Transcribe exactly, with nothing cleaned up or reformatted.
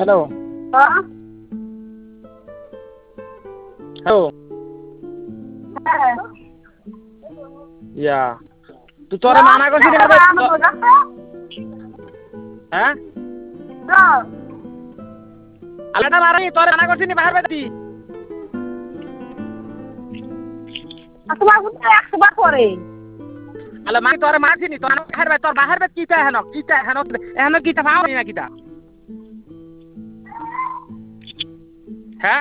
hello হ্যাঁ hello হ্যাঁ ইয়া তুই তোরে মানা করছিস নি বারবার হ্যাঁ আলাদা মারাই তোরে মানা করছিস নি বাহির বেতি তোমার বুঝতে একশো বার করে আলে মাই তোরে মারছিস নি তোর বাহির বেত তোর বাহির বেত কিটা হেন কিটা হেন হেন কিটা পাও না কিটা